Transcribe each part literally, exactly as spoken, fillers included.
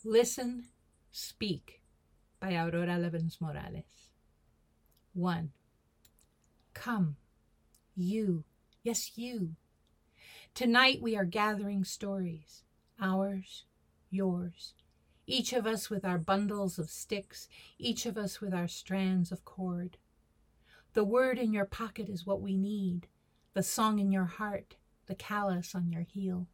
Listen, Speak by Aurora Levens Morales. One. Come, you, yes you. Tonight we are gathering stories, ours, yours, each of us with our bundles of sticks, each of us with our strands of cord. The word in your pocket is what we need, the song in your heart, the callus on your heel.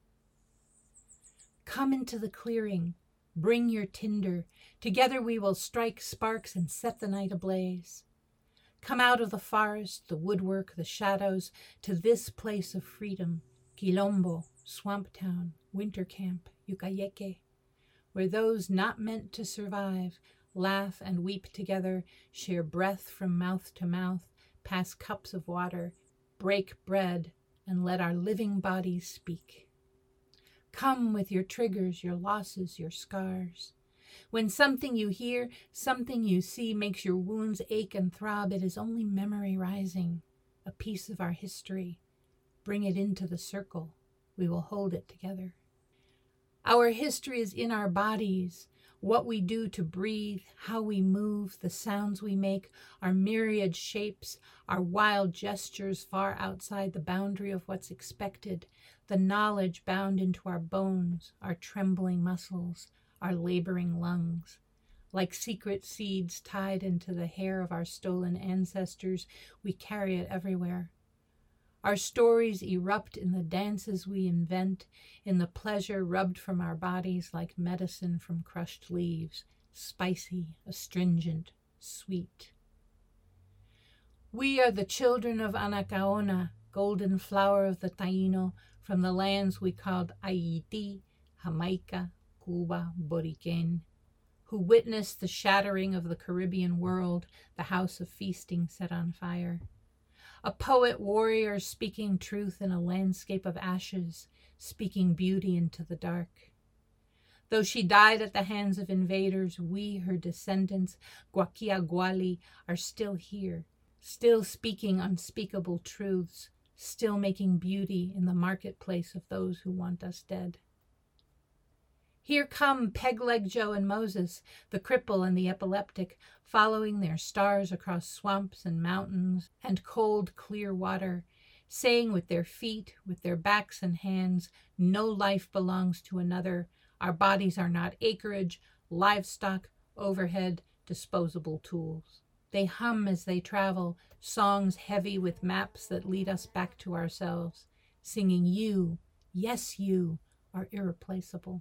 Come into the clearing, bring your tinder, together we will strike sparks and set the night ablaze. Come out of the forest, the woodwork, the shadows, to this place of freedom, Quilombo, Swamp Town, Winter Camp, Yucayeke, where those not meant to survive laugh and weep together, share breath from mouth to mouth, pass cups of water, break bread, and let our living bodies speak. Come with your triggers, your losses, your scars. When something you hear, something you see makes your wounds ache and throb, it is only memory rising, a piece of our history. Bring it into the circle. We will hold it together. Our history is in our bodies, what we do to breathe, how we move, the sounds we make, our myriad shapes, our wild gestures far outside the boundary of what's expected, the knowledge bound into our bones, our trembling muscles, our laboring lungs. Like secret seeds tied into the hair of our stolen ancestors, we carry it everywhere. Our stories erupt in the dances we invent, in the pleasure rubbed from our bodies like medicine from crushed leaves, spicy, astringent, sweet. We are the children of Anacaona, golden flower of the Taino, from the lands we called Haiti, Jamaica, Cuba, Boriquen, who witnessed the shattering of the Caribbean world, the house of feasting set on fire. A poet warrior speaking truth in a landscape of ashes, speaking beauty into the dark. Though she died at the hands of invaders, we, her descendants, Guaquiaguali, are still here, still speaking unspeakable truths, still making beauty in the marketplace of those who want us dead. Here come Peg-Leg Joe and Moses, the cripple and the epileptic, following their stars across swamps and mountains and cold, clear water, saying with their feet, with their backs and hands, no life belongs to another. Our bodies are not acreage, livestock, overhead, disposable tools. They hum as they travel, songs heavy with maps that lead us back to ourselves, singing you, yes you, are irreplaceable.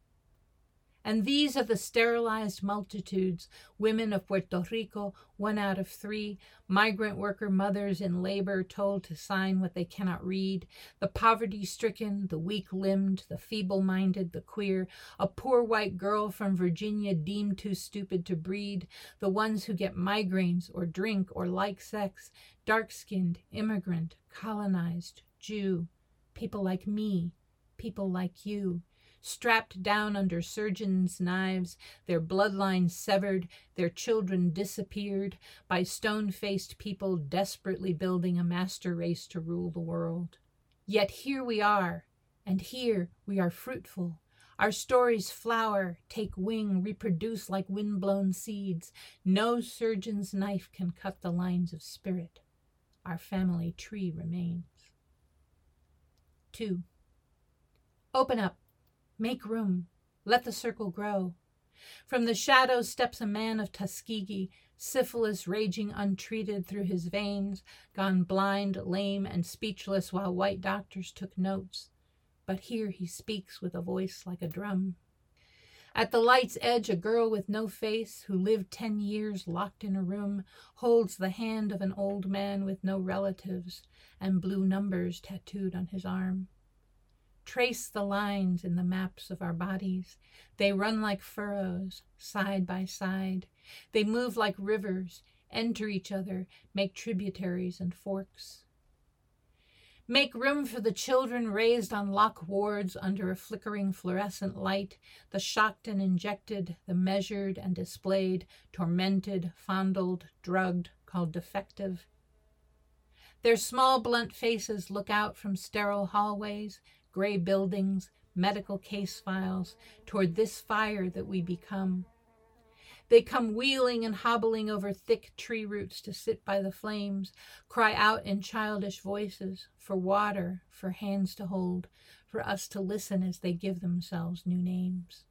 And these are the sterilized multitudes, women of Puerto Rico, one out of three, migrant worker mothers in labor told to sign what they cannot read, the poverty-stricken, the weak-limbed, the feeble-minded, the queer, a poor white girl from Virginia deemed too stupid to breed, the ones who get migraines or drink or like sex, dark-skinned, immigrant, colonized, Jew, people like me, people like you, strapped down under surgeons' knives, their bloodlines severed, their children disappeared, by stone-faced people desperately building a master race to rule the world. Yet here we are, and here we are fruitful. Our stories flower, take wing, reproduce like wind-blown seeds. No surgeon's knife can cut the lines of spirit. Our family tree remains. Two. Open up. Make room. Let the circle grow. From the shadows steps a man of Tuskegee, syphilis raging untreated through his veins, gone blind, lame, and speechless while white doctors took notes. But here he speaks with a voice like a drum. At the light's edge, a girl with no face, who lived ten years locked in a room, holds the hand of an old man with no relatives and blue numbers tattooed on his arm. Trace the lines in the maps of our bodies. They run like furrows, side by side. They move like rivers, enter each other, make tributaries and forks. Make room for the children raised on lock wards under a flickering fluorescent light, the shocked and injected, the measured and displayed, tormented, fondled, drugged, called defective. Their small, blunt faces look out from sterile hallways, gray buildings, medical case files, toward this fire that we become. They come wheeling and hobbling over thick tree roots to sit by the flames, cry out in childish voices for water, for hands to hold, for us to listen as they give themselves new names.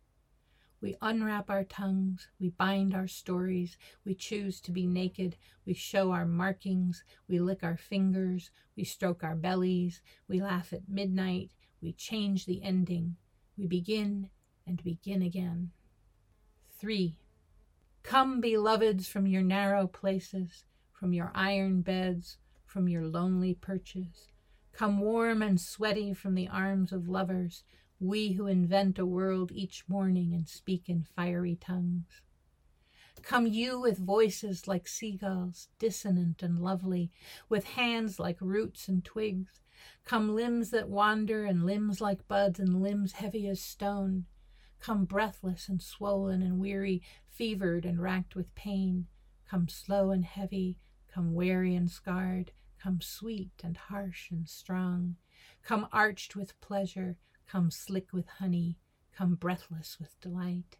We unwrap our tongues, we bind our stories, we choose to be naked, we show our markings, we lick our fingers, we stroke our bellies, we laugh at midnight, we change the ending, we begin and begin again. Three. Come, beloveds, from your narrow places, from your iron beds, from your lonely perches. Come warm and sweaty from the arms of lovers, we who invent a world each morning and speak in fiery tongues. Come you with voices like seagulls, dissonant and lovely, with hands like roots and twigs. Come limbs that wander and limbs like buds and limbs heavy as stone. Come breathless and swollen and weary, fevered and racked with pain. Come slow and heavy, come weary and scarred, come sweet and harsh and strong. Come arched with pleasure, come slick with honey, come breathless with delight.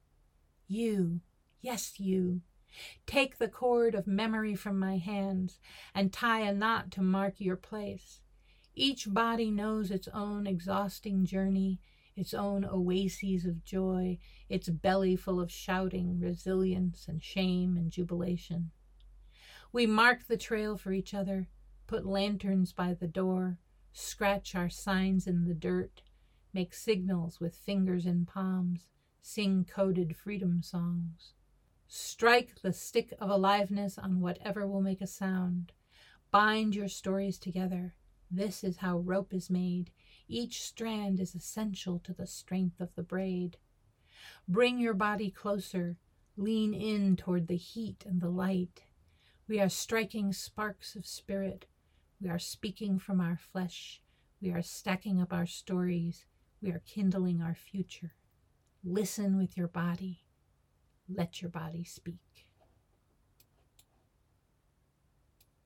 You, yes you, take the cord of memory from my hands and tie a knot to mark your place. Each body knows its own exhausting journey, its own oases of joy, its belly full of shouting, resilience, and shame and jubilation. We mark the trail for each other, put lanterns by the door, scratch our signs in the dirt, make signals with fingers in palms, sing coded freedom songs. Strike the stick of aliveness on whatever will make a sound. Bind your stories together. This is how rope is made. Each strand is essential to the strength of the braid. Bring your body closer. Lean in toward the heat and the light. We are striking sparks of spirit. We are speaking from our flesh. We are stacking up our stories. We are kindling our future. Listen with your body. Let your body speak.